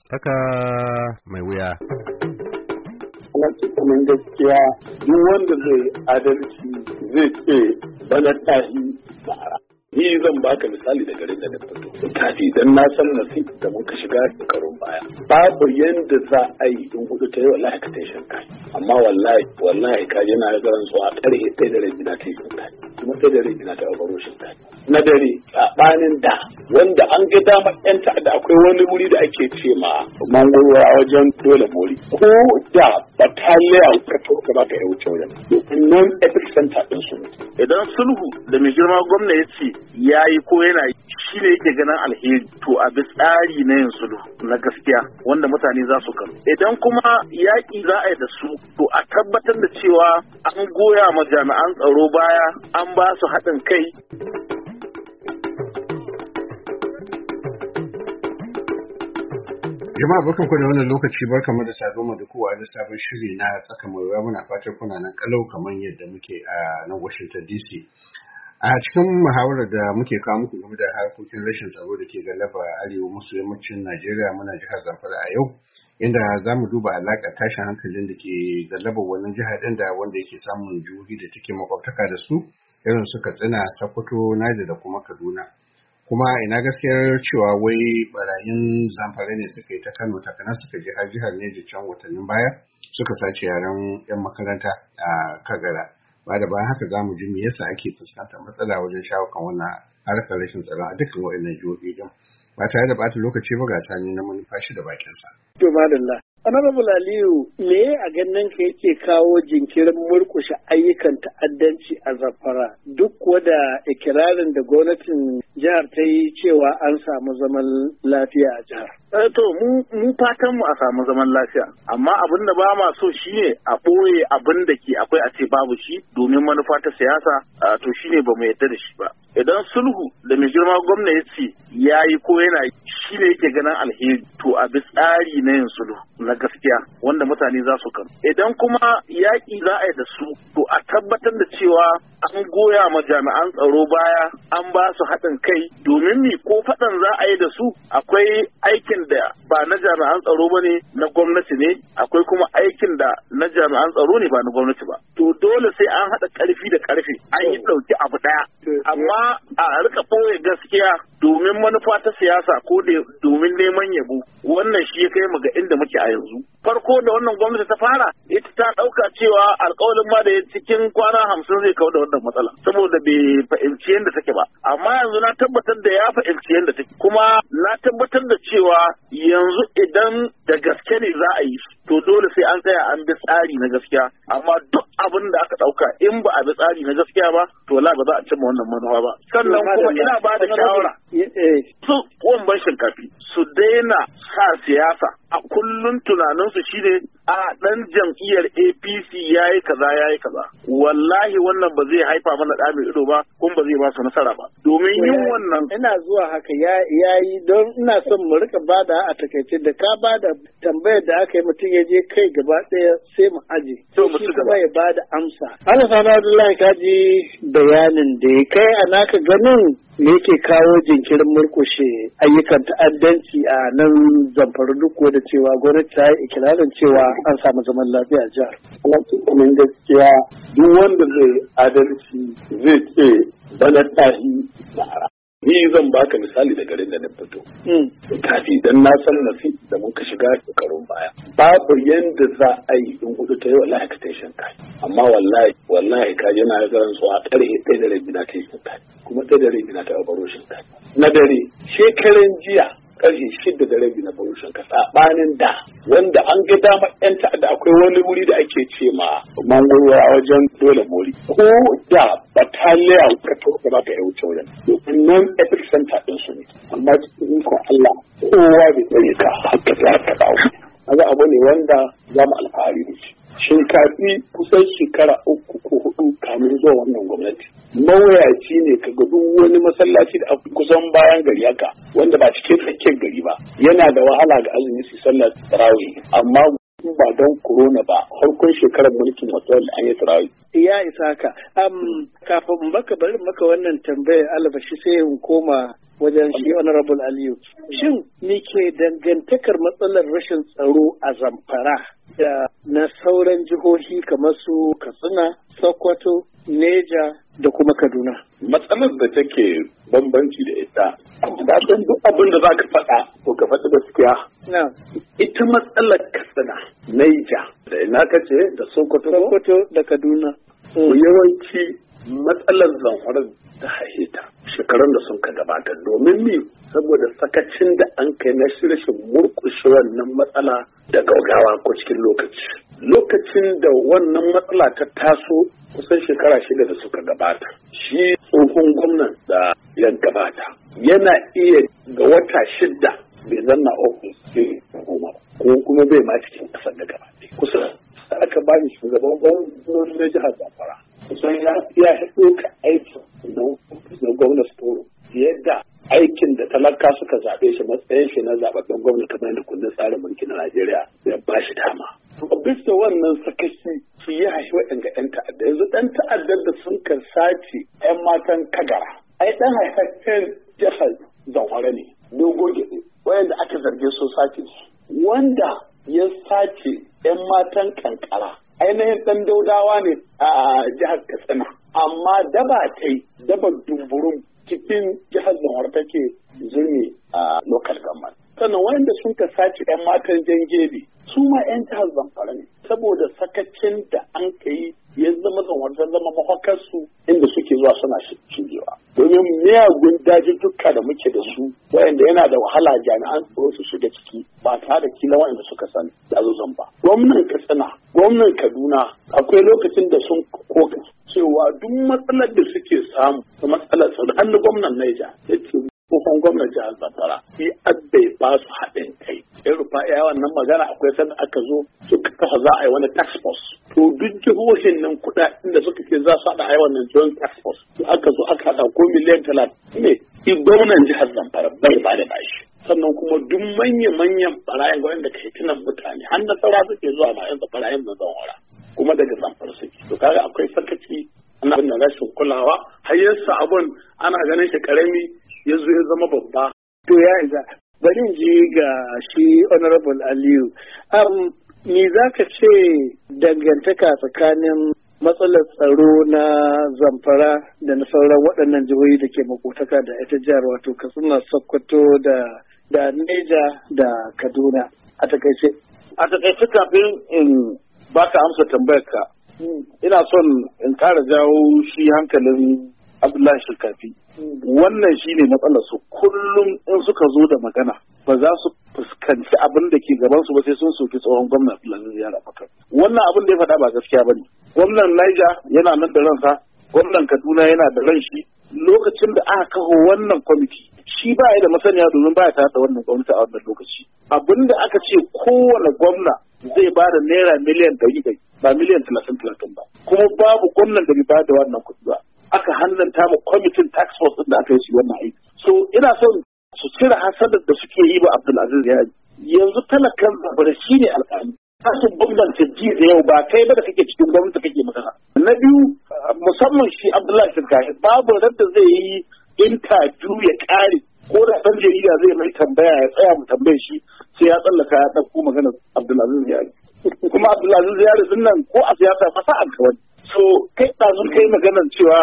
Tsaka mai wuya. Kuma gaskiya duk wanda zai adalci zai ce bana tahi bara. Ni zan baka misali da garin da na fito. Tafi dan na san nasi da muka shiga shekarun baya. Babu yanda za a yi in hudu ta yi wallahi ka ta shan kai. Amma wallahi ka je na garan su a karhe ɗaya da rabi na ta yi shan kai. Kuma ɗaya da rabi na ta baro shan kai. Na dare a ɓanin da wanda an ga dama yan ta'adda akwai wani wuri da ake ce ma mangoro a wajen dole mori. Ko da bataliya ka ka baka ya wuce wajen. Nan epic center ɗin su. Idan sulhu da mai girma gwamna ya ce ya yi ko yana shi ne yake ganin alheri to a bi tsari na yin sulhu na gaskiya wanda mutane za su kanu. Idan kuma yaƙi za a yi da su to a tabbatar da cewa an goya ma jami'an tsaro baya an ba su haɗin kai. Jama'a barkan ku da wannan lokaci barkamu da saduwa da kowa da sabon shiri na tsaka mai wuya. Muna fatan kuna nan kalau kamar yadda muke a nan Washington DC. A cikin muhawarar da muke kawo muku game da harkokin rashin tsaro da ke galaba arewa maso yammacin Najeriya muna jihar Zamfara a yau, inda za mu duba alaƙar tashin hankalin da ke galaba wannan jihar ɗin da wanda yake samun jihohi da take makwabtaka da su irin su Katsina, Sokoto, Niger da kuma Kaduna. Kuma ina gaskiyar cewa wai barayin Zamfara ne suka yi ta Kano takana suka je har jihar Neja can watannin baya suka sace yaran 'yan makaranta a Kagara. Ba da bayan haka za mu ji me yasa ake fuskantar matsala wajen shawo kan wannan harkar rashin tsaro a dukkan waɗannan jihohi din. Ba tare da ɓata lokaci ba ga sani na manufashi da bakinsa. To madalla. Honorable Aliyu, me a ganin ka yake kawo jinkirin murkushe ayyukan ta'addanci a Zamfara duk wada ikirarin da gwamnatin jihar ta yi cewa an samu zaman lafiya a jihar? To mu fatan mu a samu zaman lafiya, amma abin da ba ma so shine a ɓoye abin da ke akwai a ce babu shi domin manufa ta siyasa, to shine ba mu yarda da shi ba. Idan sulhu da mai girma gwamna ya ce ya yi ko yana shi ne yake ganin alheri to a bi tsari na yin sulhu na gaskiya wanda mutane za su kan. Idan kuma yaƙi za a yi da su to a tabbatar da cewa an goya ma jami'an tsaro baya an ba su haɗin kai domin mi ko faɗan za a yi da su akwai aikin da ba na jami'an tsaro ba ne na gwamnati ne akwai kuma aikin da na jami'an tsaro ne ba na gwamnati ba. To dole sai an haɗa ƙarfi da ƙarfe an yi ɗauki abu ɗaya. Amma a rika ɓoye gaskiya domin manufa ta siyasa ko domin neman yabo wannan shi ya kai mu ga inda muke a yanzu. Farko da wannan gwamnati ta fara ita ta ɗauka cewa alƙawalin ma da cikin kwana 50 zai kawo da wannan matsala saboda bai fahimci yadda take ba. Amma yanzu na tabbatar da ya fahimci yadda take kuma na tabbatar da cewa yanzu idan da gaske ne za a yi to dole sai an tsaya an bi tsari na gaskiya amma duk abin da aka ɗauka in ba a bi tsari na gaskiya ba to la ba za a cimma wannan manufa ba. Sannan kuma ina ba da shawara su ban shinkafi su daina sa siyasa a kullum tunaninsu shine a ɗan jam'iyyar APC yayi kaza wallahi wannan ba zai haifa mana ɗa mai ido ba kuma ba zai ba su nasara ba domin yin wannan ina zuwa haka yayi don ina son mu rika bada a takaice da ka bada tambayar da aka yi mutum ya je kai gaba ɗaya sai mu aje to mu ci gaba ya bada amsa. Allah sana Abdullahi ka ji bayanin da ya kai a naka ganin me yake kawo jinkirin murkushe ayyukan ta'addanci a nan Zamfara duk da cewa gwamnati ta yi ikirarin cewa an samu zaman lafiya a jihar. Kuma gaskiya duk wanda zai adalci zai ce bana tahi bara. Ni zan baka misali da garin da na fito. Kafi dan na san nasi da muka shiga shekarun baya. Babu yanda za a yi in hudu ta yi wallahi ka ta yi shan kai. Amma wallahi ka je na garan su a karhe ɗaya da rabi na ta yi shan kai. Kuma ɗaya da rabi na ta baro shan kai. Na dare shekaran jiya ƙarfe 6 da rabi na baro shan kai. Saɓanin da wanda an ga dama yan ta'adda akwai wani wuri da ake ce ma mangoro a wajen dole mori. Ko da bataliya ka ba ka ya wuce wajen. Nan epic center ɗin su ne. Amma cikin ikon Allah kowa bai tsaye ka haka za ka dawo. Kaga abu ne wanda za mu alfahari da shi. Shinkafi kusan shekara 3 ko 4 kamin zuwa wannan gwamnati. Mawuyaci ne ka ga duk wani masallaci da kusan bayan gari haka wanda ba cikin tsakiyar gari ba yana da wahala ga azumi su sallar tarawih amma ba don corona ba farkon shekarar mulkin wato an yi tarawih. Ya isa ka kafin bari maka wannan tambayar albashi sai in koma wajen shi Honorable Aliyu. Shin me ke dangantakar matsalar rashin tsaro a Zamfara da na sauran jihohi kamar su Katsina, Sokoto, Neja da kuma Kaduna? Matsalar da take bambanci da ita, da san duk abin da za ka faɗa ko ka faɗi gaskiya. Ita matsalar Katsina, Neja, da ina kace da Sokoto da Kaduna. Yawanci matsalar Zamfara ta haihita shekarun da sun ka gabata domin ni saboda sakacin da an kai na rashin murkushe wannan matsala da gaugawa ko cikin lokacin da wannan matsala ta taso kusan shekara 6 da suka gabata shi tsohon gwamnan da ya gabata yana iya ga wata 6 bai zanna ofis ko kuma bai ma cikin kasar da gaba kusan aka bani shugaban gwamnati na jihar Zamfara kusan ya ɗauka aikin na gwamnati toro yadda aikin da talaka suka zaɓe shi matsayin shi na zaɓaɓɓen gwamnati kamar yadda kundin tsarin mulki na Najeriya ya ba shi dama. Bisa wannan sakaci shi ya haifi waɗanda ‘yan ta'adda yanzu ɗan ta'addar da sun kan sace ‘yan matan Kagara. Ai ɗan haifaffen jihar Zamfara ne dogo gyaɗe wayanda aka zarge su sace su. Wanda ya sace ‘yan matan Kankara ainihin ɗan Daudawa ne a jihar Katsina. Amma daba dumburum cikin jihar Zamfara take zurmi a local government. Sannan wanda sun ka sace 'yan matan Jangebe su ma 'yan jihar Zamfara ne saboda sakacin da an kai ya zama Zamfara zama mahakarsu inda suke zuwa suna shigewa. Domin miyagun dajijjuka da muke da su wayanda yana da wahala jami'an tsaro su shiga ciki ba tare da kila wayanda suka san dazuzan ba. Gwamnan Katsina, gwamnan Kaduna akwai lokacin da sun koka cewa duk matsalar da suke samu da matsalar tsaro hannu gwamnan Naija ya ce tsohon gwamnan jihar Zamfara shi abbai ba su haɗin kai. In rufa iya wannan magana akwai sanda aka zo suka kafa za a yi wani tax force. To duk jihohin nan kuɗaɗen da suka ce za su haɗa a yi wannan joint tax force. To aka zo aka haɗa ko miliyan 30 ne. Gwamnan jihar Zamfara bai ba da bashi. Sannan kuma duk manya-manyan barayin gwamnati da ka hitinan mutane har nasara suke zuwa bayan da barayin na Zamfara. Kuma daga Zamfara suke. To kaga akwai sakaci ana da rashin kulawa har yasa abun ana ganin shi karami ya zo ya zama babba. To ya isa bari ji ga shi Honorable Aliyu. Me za ka ce dangantaka tsakanin matsalar tsaro na Zamfara da na sauran waɗannan jihohi da ke makotaka da ita jihar wato Katsina, Sokoto da Neja da Kaduna a takaice? A takaice kafin in baka amsa tambayar ka ina son in ƙara jawo shi hankalin Abdullahi Shirkafi. Wannan shi ne matsalar su kullum in suka zo da magana ba za su fuskanci abin da ke gaban su ba sai sun soki tsohon gwamnan Abdulaziz Yara Bakar. Wannan abin da ya faɗa ba gaskiya ba ne. Gwamnan Niger yana nan da ransa, gwamnan Kaduna yana da ran shi. Lokacin da aka kawo wannan kwamiti shi ba ya da masaniya domin ba ya tare da wannan gwamnati a wannan lokaci. Abin da aka ce kowane gwamna zai ba da naira miliyan 100 ba miliyan 30 ba. Kuma babu gwamnan da bai ba da wannan kuɗi ba. Aka hannanta ma kwamitin tax force din da aka yi wannan aiki. So ina son su cire hasadar da suke yi ba Abdulaziz Yari. Yanzu talakan Zamfara shi ne alƙali. Kasu bambanta ji da yau ba kai ba da kake cikin gwamnati kake magana. Na biyu musamman shi Abdullahi Shirkafi babu da zai yi interview ya ƙare ko da ɗan jarida zai mai tambaya ya tsaya mu tambaye shi sai ya tsallaka ya ɗauko maganar Abdulaziz Yari. Kuma Abdulaziz Yari din nan ko a siyasa fasa'ar ka wani. So kai ɗazun kai maganar cewa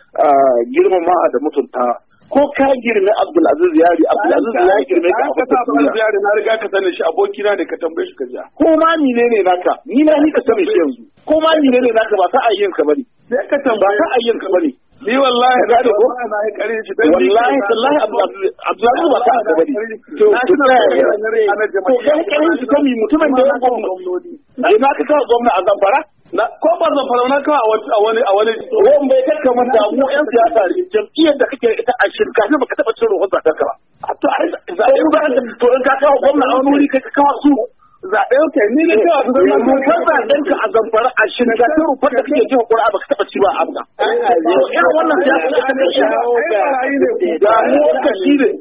girmama da mutunta ko ka girme Abdulaziz Yari ya girme ka Abdulaziz Yari na riga ka sani shi abokina da ka tambaye shi ka ja ko ma menene naka ni na ni ka sani shi yanzu ko ma menene naka ba sa ayyin ka bane sai ka tambaya ka ayyin ka bane ni wallahi ga da ko na yi kare shi dan wallahi tallahi Abdulaziz ba ka da bane to kai kare shi ko mutumin da ya gwamnati ina ka kawo gwamna a Zamfara ko ba Zamfara na kawo a wani wani bai kakka manta mu yan siyasa ne jam'iyyar da kake ita a Shirkafi baka taba cin rohon zakar ka ba to ai zaɓen ba to in ka kawo gwamna a wani wuri kai ka kawo su zaɓen ka ni ne kawo su zaɓen ka a Zamfara a Shirkafi rufar da kake jin ƙura baka taba ci ba a Abga irin wannan siyasa da kake shi damuwar ka shi ne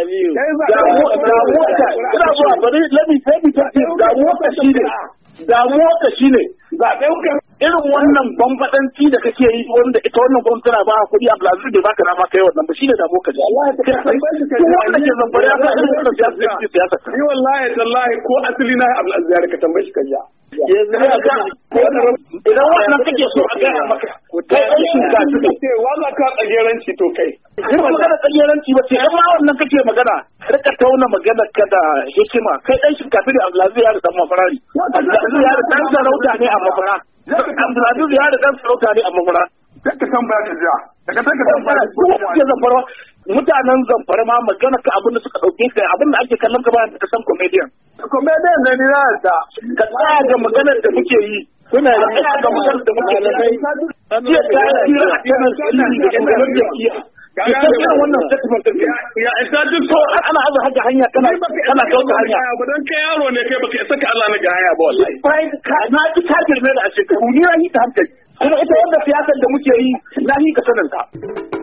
damuwar ka ina zuwa bari let me tell you damuwar ka shi ne zaɓen ka irin wannan bambadanci da kake yi wanda ita wannan gwamnati tana ba kuɗi Abdulaziz bai baka dama kai wannan ba shine da mu ka ji Allah ya kai wanda ke zambare ya sa irin wannan siyasa ni wallahi tallahi ko asali na Abdulaziz ya ka tambaye shi ka ji yanzu idan wannan kake so a gaya maka kai ɗan shinkafi ne ce wala ka tsageranci to kai in magana tsageranci ba ce in ma wannan kake magana rika tauna magana ka da hikima kai ɗan shinkafi ne Abdulaziz ya da dan mafarari Abdulaziz ya da dan sarauta ne a mafara Abdulaziz ya da dan sarauta ne a mafara sai ka san baya ka jiya daga sai ka san baya ke zamfara mutanen zamfara ma magana ka abin da suka ɗauke ka abin da ake kallon ka bayan ka san comedian ne ni na da ka tsaya ga maganar da muke yi kuna da tsaya ga maganar da muke yi jiya ka yi a yanar ilimi da gangarar jakiya ka san irin wannan statement din ya isa duk to ana aza haka hanya kana kauta hanya ba dan kai yaro ne kai baka isa ka Allah na ga hanya ba wallahi na ji ka girme da a shekaru ni na yi ta hankali kuma ita wanda siyasar da muke yi na yi ka sanin ta.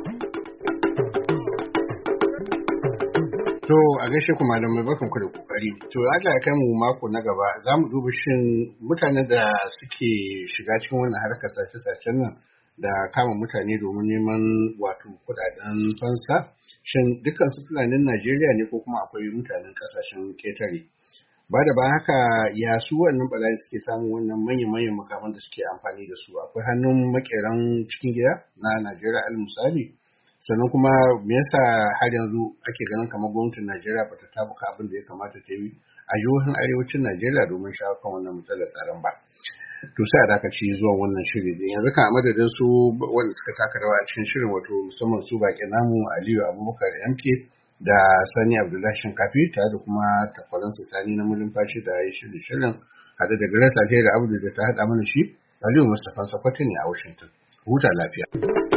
To a gaishe ku malamai barkan ku da kokari. To Allah ya kai mu mako na gaba za mu duba shin mutanen da suke shiga cikin wannan harkar sace-sacen nan da kama mutane domin neman wato kudaden fansa shin dukkan su Fulanin Najeriya ne ko kuma akwai mutanen kasashen ketare. Ba da bayan haka ya su wannan bala'i suke samun wannan manya-manyan makaman da suke amfani da su akwai hannun makeran cikin gida na Najeriya al misali. Sannan kuma me yasa har yanzu ake ganin kamar gwamnatin Najeriya bata tabuka abin da ya kamata ta yi a jihohin arewacin Najeriya domin shawo kan wannan matsalar tsaron ba. To sai a dakaci zuwa wannan shiri din yanzu kan a madadin su wanda suka taka rawa a cikin shirin wato musamman su baƙi namu Aliyu Abubakar MK da Sani Abdullahi Shinkafi tare da kuma takwaransa Sani na Mulumfashi da ya shirya shirin hada da Grace Alheri Abdu da ta haɗa mana shi Aliyu Mustapha Sakwata ne a Washington. Huta lafiya.